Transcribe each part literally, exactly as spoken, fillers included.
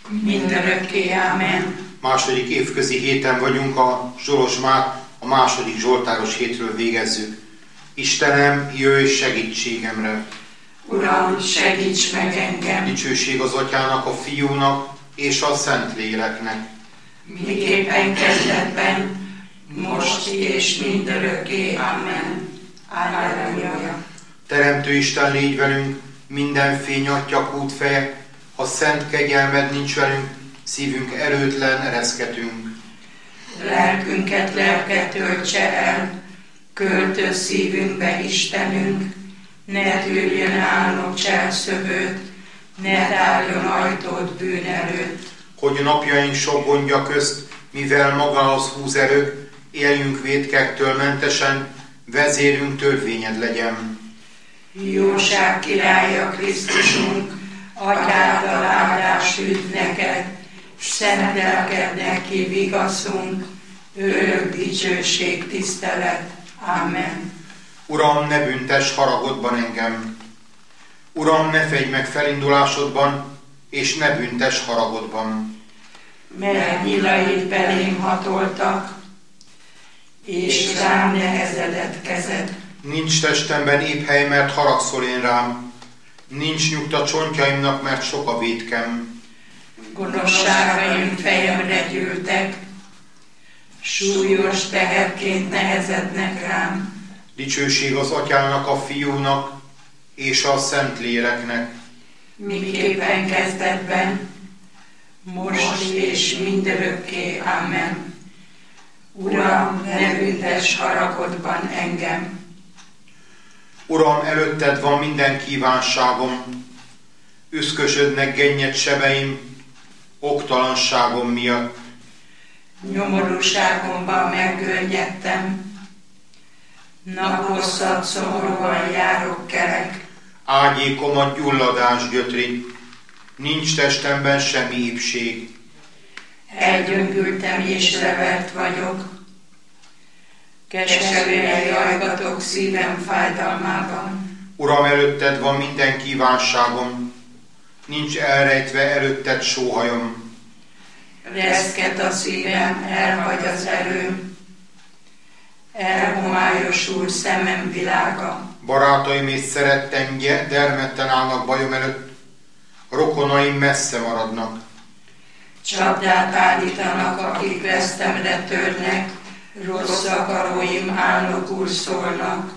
mindörökké. Amen. Második évközi héten vagyunk, a Zsolozsmát a második zsoltáros hétről végezzük. Istenem, jöjj segítségemre! Uram, segíts meg engem! Dicsőség az Atyának, a Fiúnak és a Szentléleknek. Miképpen kezdetben, most és mindörökké. Amen. Alleluja. Teremtő Isten, légy velünk, minden fény Atya kútfeje, ha szent kegyelmed nincs velünk, szívünk erőtlen, ereszkedünk. Lelkünket lelke töltse el, költöz szívünkbe Istenünk, ne tűrjön álnok cselszövőt, ne tárjon ajtót bűn előtt. Hogy napjaink sok gondja közt, mivel magához húz erők, éljünk vétkektől mentesen, vezérünk törvényed legyen. Jóság királya Krisztusunk, Atyától áldás üdv neked, szent lelkednek ki vigaszunk, örök dicsőség, tisztelet. Amen. Uram, ne büntess haragodban engem. Uram, ne fegy meg felindulásodban, és ne büntess haragodban. Mert nyilaid belém hatoltak, és rám nehezedett kezed. Nincs testemben épp hely, mert haragszol én rám. Nincs nyugta csontjaimnak, mert sok a vétkem. Gonoszságaim fejemre gyűltek, súlyos teherként nehezednek rám. Dicsőség az Atyának, a Fiúnak és a Szentléleknek. Miképpen kezdetben, most és mindörökké. Amen. Uram, ne büntess haragodban engem. Uram, előtted van minden kívánságom, üszkösödnek gennyed sebeim, oktalanságom miatt. Nyomorúságomban meggörnyedtem, naphosszat szomorúan járok kerek. Ágyékomat gyulladás gyötri, nincs testemben semmi épség. Elgyöngültem és levert vagyok, keserűen jajgatok szívem fájdalmában. Uram, előtted van minden kívánságom, nincs elrejtve előtted sóhajom. Reszket a szívem, elhagy az erőm, elhomályosul szemem világa. Barátaim és szerettem dermedten állnak bajom előtt, rokonaim messze maradnak. Csapdát állítanak, akik vesztemre törnek, rossz akaróim álnokul szólnak,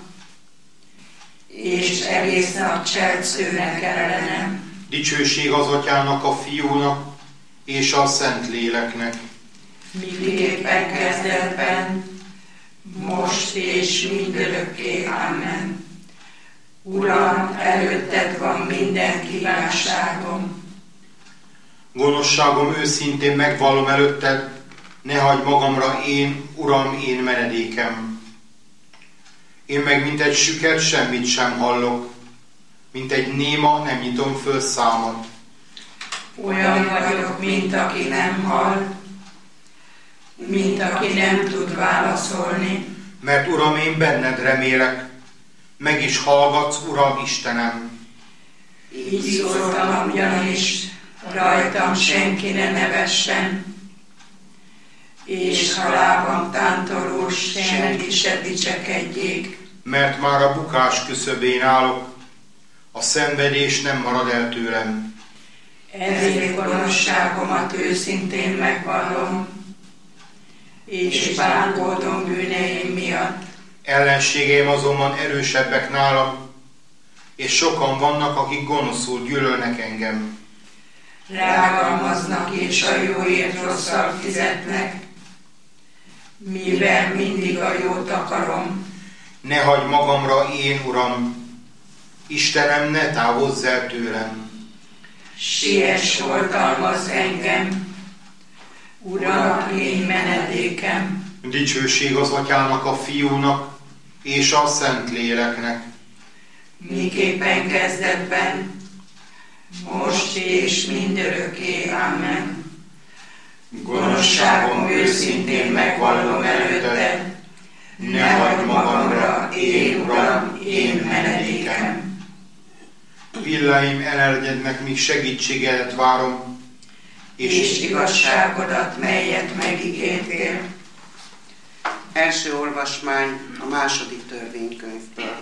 és egész nap cselszőnek ellenem. Dicsőség az Atyának, a Fiúnak és a Szentléleknek. Miképpen kezdetben, most és mindörökké. Amen. Uram, előtted van minden kívánságom. Gonoszságom őszintén megvallom előtted, ne hagyd magamra én, Uram, én menedékem. Én meg mint egy süket semmit sem hallok, mint egy néma nem nyitom föl számot. Olyan vagyok, mint aki nem hall, mint aki nem tud válaszolni. Mert Uram, én benned remélek, meg is hallgatsz, Uram Istenem. Így szóltam ugyanis, rajtam senki ne nevessen, és ha lábam tántorul, senki se dicsekedjék. Mert már a bukás küszöbén állok, a szenvedés nem marad el tőlem. Ezért gonoszságomat őszintén megvallom, és bánkódom bűneim miatt. Ellenségeim azonban erősebbek nálam, és sokan vannak, akik gonoszul gyűlölnek engem. Rágalmaznak és a jóért rosszal fizetnek, mivel mindig a jót akarom. Ne hagyd magamra én, Uram, Istenem, ne távozz el tőlem. Siess, oltalmazz engem, Uram, én menedékem. Dicsőség az Atyának, a Fiúnak és a Szentléleknek. Miképpen kezdetben, most és mindörökké. Amen. Gonoszságom őszintén megvallom előtted, ne hagyd magamra, én, Uram, én menedékem. Pilláim elernyednek, míg segítségedet várom. és igazságodat, melyet megígértél. Első olvasmány a második törvénykönyvből.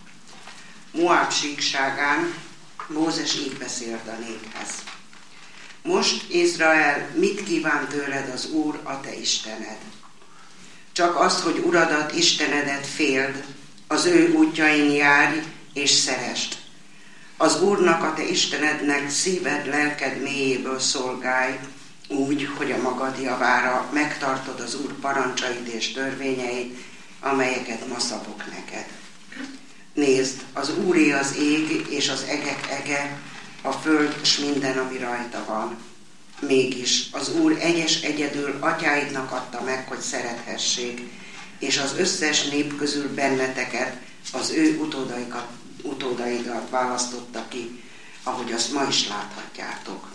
Moáb síkságán Mózes így beszélt a néphez. Most, Izrael, mit kíván tőled az Úr, a te Istened? Csak azt, hogy Uradat, Istenedet féld, az ő útjain járj és szeresd. Az Úrnak, a te Istenednek szíved, lelked mélyéből szolgálj, úgy, hogy a magad javára megtartod az Úr parancsait és törvényeit, amelyeket ma szabok neked. Nézd, az Úré az ég és az egek ege, a föld és minden, ami rajta van. Mégis az Úr egyes egyedül atyáidnak adta meg, hogy szerethessék, és az összes nép közül benneteket, az ő utódaikat, utódaidat választotta ki, ahogy azt ma is láthatjátok.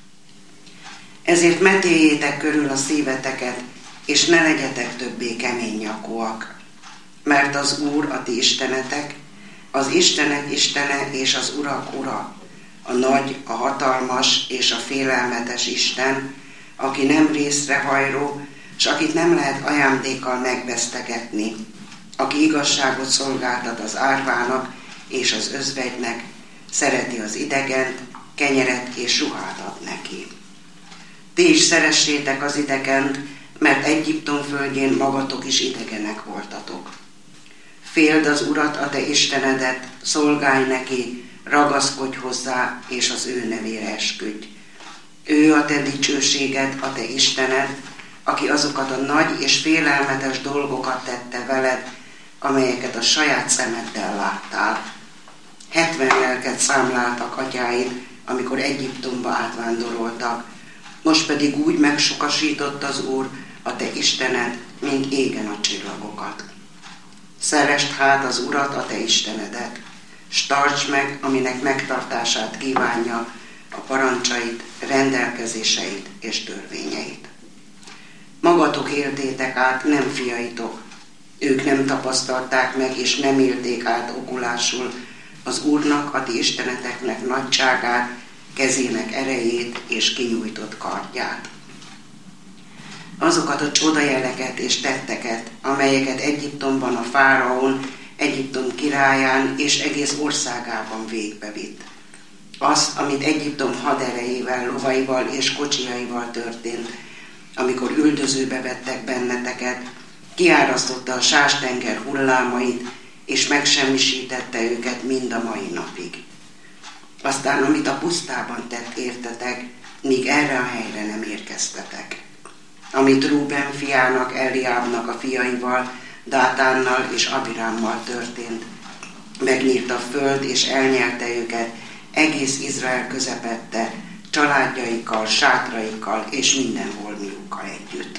Ezért metéljétek körül a szíveteket, és ne legyetek többé keménynyakúak. Mert az Úr, a ti istenetek, az Istenek Istene és az Urak Ura, a nagy, a hatalmas és a félelmetes Isten, aki nem részrehajló, s akit nem lehet ajándékkal megvesztegetni, aki igazságot szolgáltat az árvának és az özvegynek, szereti az idegent, kenyeret és ruhát ad neki. Ti is szeressétek az idegent, mert Egyiptom földjén magatok is idegenek voltatok. Féld az Urat, a te Istenedet, szolgálj neki, ragaszkodj hozzá, és az ő nevére esküdj. Ő a te dicsőséged, a te Istened, aki azokat a nagy és félelmetes dolgokat tette veled, amelyeket a saját szemeddel láttál. Hetven lelket számláltak atyáid, amikor Egyiptomba átvándoroltak, most pedig úgy megsokasított az Úr, a te Istened, mint égen a csillagokat. Szeresd hát az Urat, a te Istenedet, s tartsd meg, aminek megtartását kívánja, a parancsait, rendelkezéseit és törvényeit. Magatok éltétek át, nem fiaitok. Ők nem tapasztalták meg, és nem élték át okulásul az Úrnak, a ti isteneteknek nagyságát, kezének erejét és kinyújtott kardját. Azokat a csodajeleket és tetteket, amelyeket Egyiptomban a fáraón, Egyiptom királyán és egész országában végbevitt. Azt, amit Egyiptom haderejével, lovaival és kocsiaival történt, amikor üldözőbe vettek benneteket, kiárasztotta a Sástenger hullámait, és megsemmisítette őket mind a mai napig. Aztán, amit a pusztában tett értetek, míg erre a helyre nem érkeztetek. Amit Rúben fiának, Eliábnak a fiaival, Dátánnal és Abirámmal történt. Megnyírt a föld, és elnyelte őket egész Izrael közepette, családjaikkal, sátraikkal és minden holmiukkal együtt.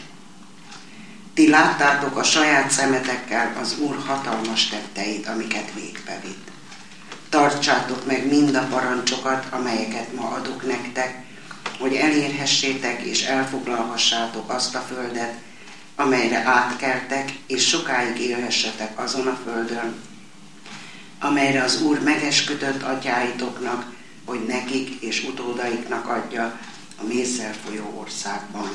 Ti láttátok a saját szemetekkel az Úr hatalmas tetteit, amiket végbevitt. Tartsátok meg mind a parancsokat, amelyeket ma adok nektek, hogy elérhessétek és elfoglalhassátok azt a földet, amelyre átkeltek, és sokáig élhessetek azon a földön, amelyre az Úr megesküdött atyáitoknak, hogy nekik és utódaiknak adja a mézzel folyó országban.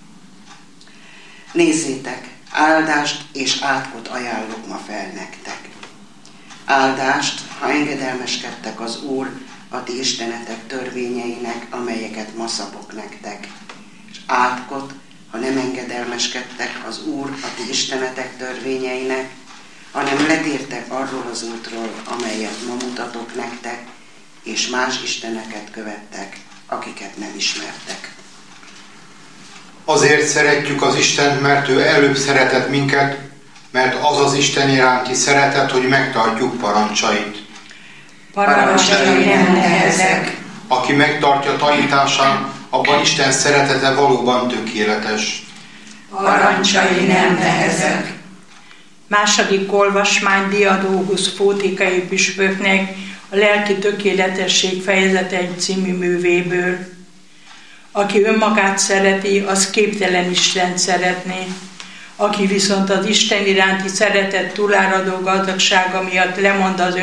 Nézzétek, áldást és átkot ajánlok ma fel nektek. Áldást, ha engedelmeskedtek az Úr, a ti istenetek törvényeinek, amelyeket ma szabok nektek. És átkot, ha nem engedelmeskedtek az Úr, a ti istenetek törvényeinek, hanem letértek arról az útról, amelyet ma mutatok nektek, és más isteneket követtek, akiket nem ismertek. Azért szeretjük az Istent, mert ő előbb szeretett minket, mert az az Isten iránti szeretet, hogy megtartjuk parancsait. Parancsai nem nehezek. Aki megtartja tanításán, abban Isten szeretete valóban tökéletes. Parancsai nem nehezek. Második olvasmány Diadóhusz fótikai püspöknek a Lelki tökéletesség fejezet egy című művéből. Aki önmagát szereti, az képtelen Istent szeretni. Aki viszont az Isten iránti szeretet túláradó gazdagsága miatt lemond az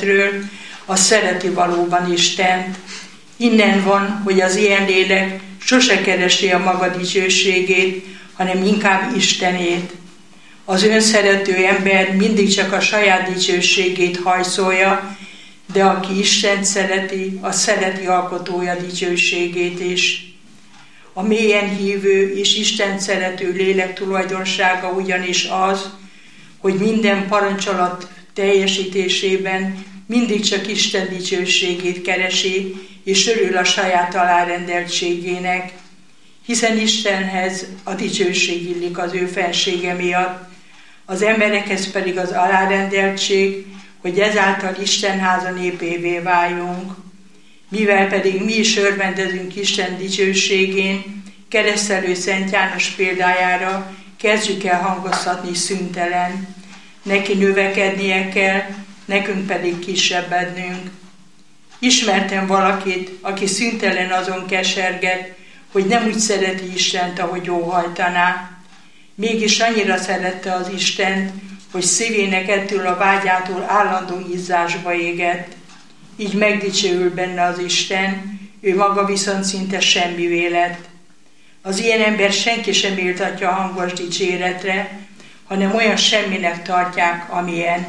önszeretetről, az szereti valóban Istent. Innen van, hogy az ilyen lélek sose keresi a maga dicsőségét, hanem inkább Istenét. Az önszerető ember mindig csak a saját dicsőségét hajszolja, de aki Istent szereti, az szereti alkotója dicsőségét is. A mélyen hívő és Istent szerető lélek tulajdonsága ugyanis az, hogy minden parancsolat teljesítésében mindig csak Isten dicsőségét keresi, és örül a saját alárendeltségének, hiszen Istenhez a dicsőség illik az ő fensége miatt, az emberekhez pedig az alárendeltség, hogy ezáltal Isten háza népévé váljunk. Mivel pedig mi is örvendezünk Isten dicsőségén, keresztelő Szent János példájára kezdjük el hangoztatni szüntelen. Neki növekednie kell, nekünk pedig kisebbednünk. Ismertem valakit, aki szüntelen azon keserget, hogy nem úgy szereti Istent, ahogy óhajtaná. Mégis annyira szerette az Istent, hogy szívének ettől a vágyától állandó izzásba égett. Így megdicsőül benne az Isten, ő maga viszont szinte semmivé lett. Az ilyen ember senki sem méltatja a hangos dicséretre, hanem olyan semminek tartják, amilyen.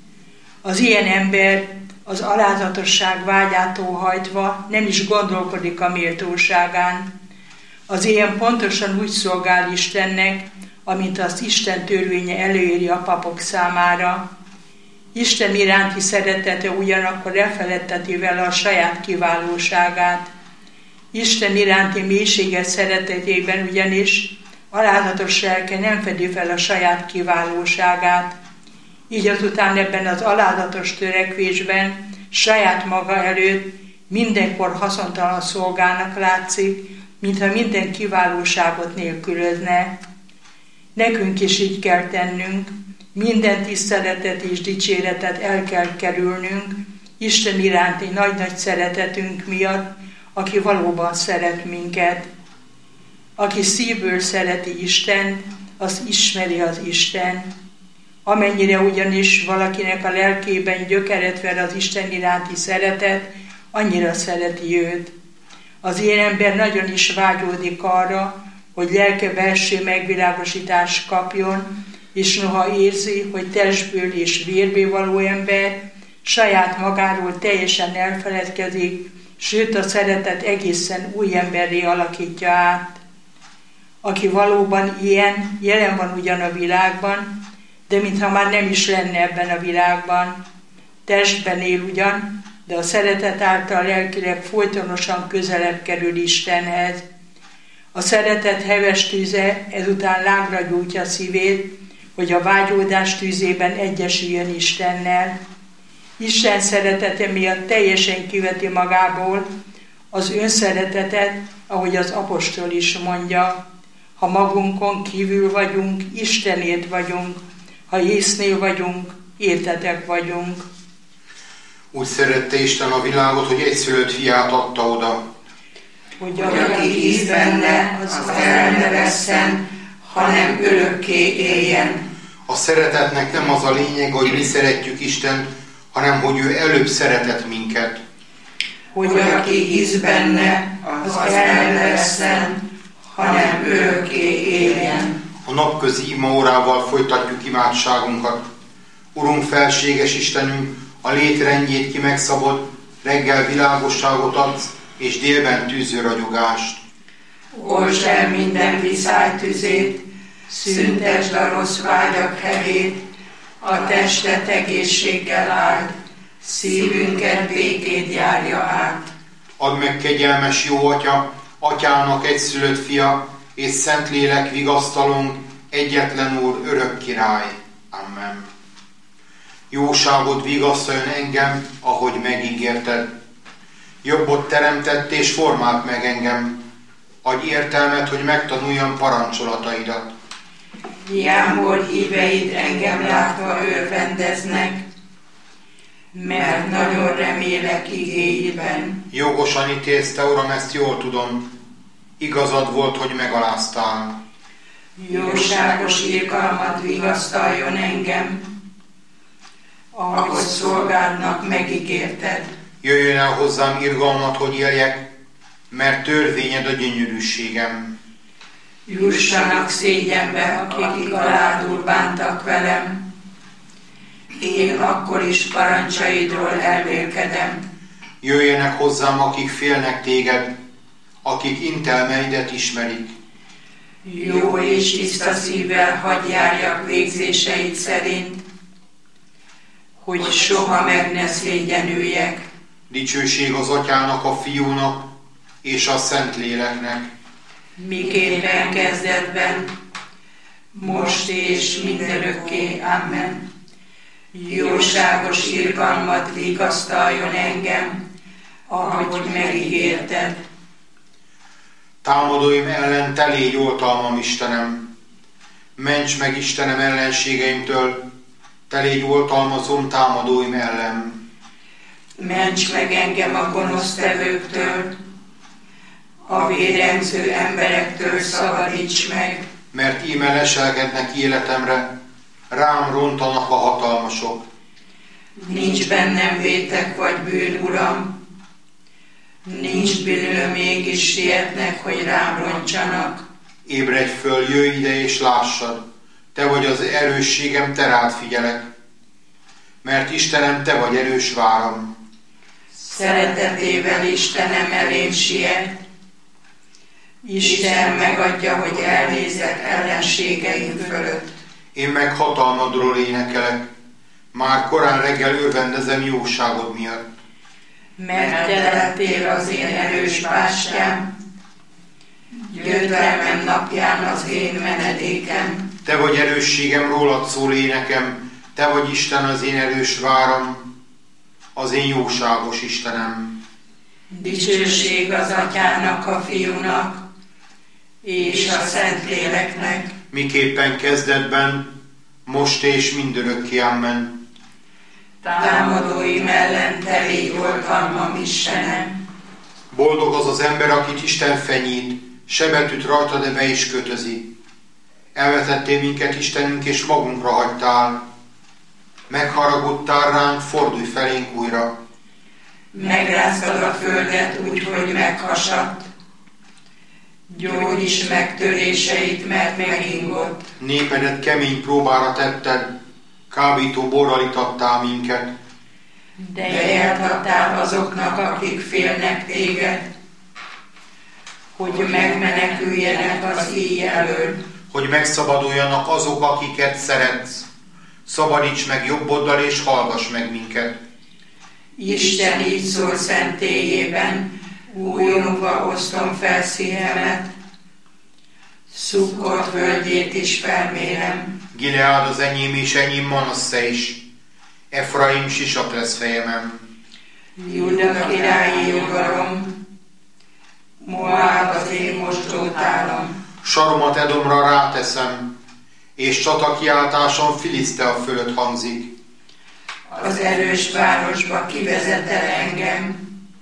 Az ilyen ember az alázatosság vágyától hajtva nem is gondolkodik a méltóságán. Az ilyen pontosan úgy szolgál Istennek, amint az Isten törvénye előírja a papok számára. Isten iránti szeretete ugyanakkor elfeledteti vele a saját kiválóságát. Isten iránti mélységes szeretetében ugyanis alázatos lelke nem fedi fel a saját kiválóságát. Így azután ebben az alázatos törekvésben saját maga előtt mindenkor haszontalan szolgának látszik, mintha minden kiválóságot nélkülözne. Nekünk is így kell tennünk, minden tiszteletet és dicséretet el kell kerülnünk, Isten iránti nagy-nagy szeretetünk miatt, aki valóban szeret minket. Aki szívből szereti Istent, az ismeri az Isten. Amennyire ugyanis valakinek a lelkében gyökeret ver az Isten iránti szeretet, annyira szereti őt. Az ilyen ember nagyon is vágyódik arra, hogy lelke belső megvilágosítást kapjon, és noha érzi, hogy testből és vérből való ember, saját magáról teljesen elfeledkezik, sőt a szeretet egészen új emberré alakítja át. Aki valóban ilyen, jelen van ugyan a világban, de mintha már nem is lenne ebben a világban. Testben él ugyan, de a szeretet által lelkileg folytonosan közelebb kerül Istenhez. A szeretet heves tüze ezután lágra gyújtja szívét, hogy a vágyódás tűzében egyesüljön Istennel. Isten szeretete miatt teljesen kiveti magából az önszeretetet, ahogy az apostol is mondja. Ha magunkon kívül vagyunk, Istenért vagyunk, ha észnél vagyunk, értetek vagyunk. Úgy szerette Isten a világot, hogy egyszülött fiát adta oda, hogy aki hisz benne, az el ne vesszen, hanem örökké éljen. A szeretetnek nem az a lényeg, hogy mi szeretjük Istent, hanem hogy ő előbb szeretett minket. Hogy aki hisz benne, az el ne vesszen, hanem örökké éljen. A napközi imaórával folytatjuk imádságunkat. Urunk, felséges Istenünk, a létrendjét ki megszabod, reggel világosságot adsz, és délben tűző ragyogást. Oltsd el minden viszály tüzét, szüntesd a rossz vágyak hevét, a testet egészséggel áld, szívünket békét járja át. Add meg, kegyelmes jó Atya, Atyának egyszülött fia, és Szentlélek vigasztalunk, egyetlen Úr, örök király. Amen. Jóságod vigasztaljon engem, ahogy megígérted. Jobbot teremtett és formált meg engem. Adj értelmet, hogy megtanuljam parancsolataidat. Jámbor híveid engem látva örvendeznek, mert nagyon remélek igéidben. Jogosan ítélsz, te Uram, ezt jól tudom. Igazad volt, hogy megaláztál. Jóságos irgalmat vigasztaljon engem, ahogy szolgádnak megígérted. Jöjjön el hozzám irgalmat, hogy éljek, mert törvényed a gyönyörűségem. Jussanak szégyenbe, akik aládul bántak velem. Én akkor is parancsaidról elmélkedem. Jöjjenek hozzám, akik félnek téged, akik intelmeidet ismerik. Jó és tiszta szívvel hadd járjak végzéseid szerint, hogy soha meg ne szégyenüljek. Dicsőség az Atyának, a Fiúnak és a Szentléleknek. Miképpen kezdetben, most és mindörökké. Amen. Jóságos irgalmat vigasztaljon engem, ahogy megígérted. Támadóim ellen te légy oltalmam, Istenem. Ments meg, Istenem, ellenségeimtől, te légy oltalmazom támadóim ellen. Ments meg engem a gonosztevőktől, a vérengző emberektől szabadíts meg. Mert íme leselkednek életemre, rám rontanak a hatalmasok. Nincs bennem vétek vagy bűn, Uram, nincs bűnöm, mégis sietnek, hogy rám roncsanak. Ébredj föl, jöjj ide és lássad, te vagy az erősségem, te rád figyelek. Mert Istenem, te vagy erős váram. Szeretetével Istenem elém siet. Isten megadja, hogy elnézek ellenségeim fölött. Én meg hatalmadról énekelek, már korán reggel örvendezem jóságod miatt. Mert te lettél az én erős bástyám, győzelmem napján az én menedékem. Te vagy erősségem, rólad szól énekem, te vagy Isten, az én erős váram, az én jóságos Istenem. Dicsőség az Atyának, a Fiúnak és a Szentléleknek. Miképpen kezdetben, most és mindörökké. Amen. Támadóim ellen te légy oltalmam, Istenem. Boldog az az ember, akit Isten fenyít, sebet üt rajta, de be is kötözi. Elvetettél minket, Istenünk, és magunkra hagytál. Megharagudtál ránk, fordulj felénk újra. Megráztad a földet úgy, hogy meghasadt. Gyógyíts meg töréseit, mert megingott. Népedet kemény próbára tetted, kábító borral itattál minket. De eltartál azoknak, akik félnek téged, hogy megmeneküljenek az íj elől. Hogy megszabaduljanak azok, akiket szeretsz. Szabadíts meg jobboddal, és hallgass meg minket. Isten így szól szentélyében, újongva osztom fel szívemet, Szukkot völgyét is felmérem. Gileád az enyém, és enyém Manasszé is. Efraim sisak lesz fejemen. Júda királyi jogalom, Moáb az én mosdótálom. Saromat Edomra ráteszem, és csatakiáltásom Filisztea fölött hangzik. Az erős városba kivezetel engem,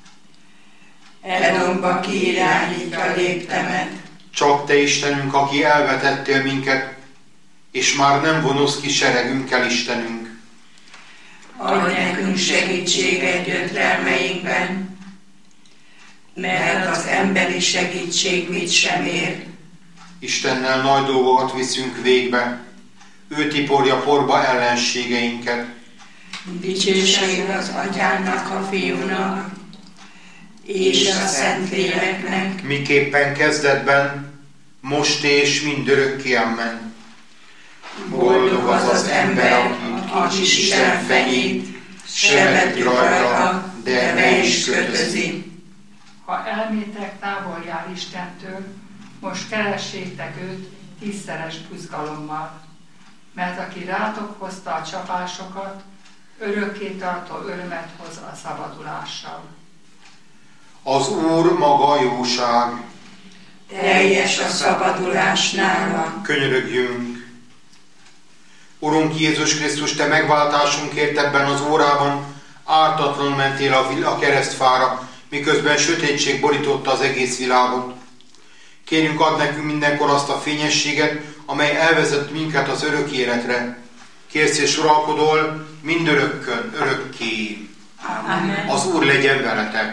Edomba kiirányítja léptemet. Csak te, Istenünk, aki elvetettél minket, és már nem vonulsz ki seregünkkel, Istenünk. Adj nekünk segítséget gyötrelmeinkben, mert az emberi segítség mit sem ér. Istennel nagy dolgokat viszünk végbe, ő tiporja porba ellenségeinket. Dicsőség az Atyának, a Fiúnak és a Szentléleknek. Miképpen kezdetben, most és mindörökké. Amen. Boldog az az ember, aki Isten fenyít, sebet üt rajta, de be is kötözi. Ha elmétek távol jár Istentől, most keressétek őt tízszeres buzgalommal, mert aki rátok hozta a csapásokat, örökké tartó örömet hoz a szabadulással. Az Úr maga jóság. Teljes a szabadulás nála. Könyörögjünk. Urunk Jézus Krisztus, te megváltásunkért ebben az órában ártatlanul mentél a, a keresztfára, miközben sötétség borította az egész világot. Kérjünk, add nekünk mindenkor azt a fényességet, amely elvezet minket az örök életre. Kérsz és uralkodol mindörökkön, örökké. Amen. Az Úr legyen veletek.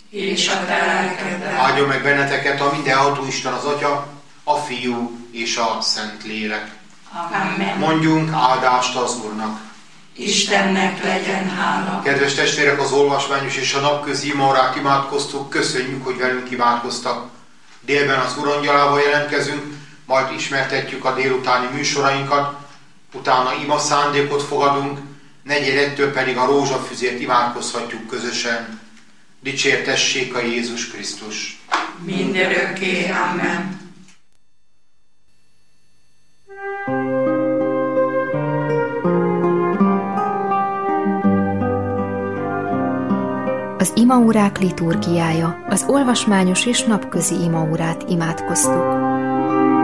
és a te lelkeddel. Áldjon meg benneteket a mindenható Isten az Atya, a Fiú és a Szent Lélek. Amen. Mondjunk áldást az Úrnak. Istennek legyen hála. Kedves testvérek, az olvasmányos és a napközi imaórát imádkoztuk, köszönjük, hogy velünk imádkoztak. Délben az Urangyalával jelentkezünk, majd ismertetjük a délutáni műsorainkat, utána ima szándékot fogadunk, negyedegytől pedig a rózsafüzért imádkozhatjuk közösen. Dicsértessék a Jézus Krisztus! Mindörökké, amen. Az imaórák liturgiája, az olvasmányos és napközi imaórát imádkoztuk.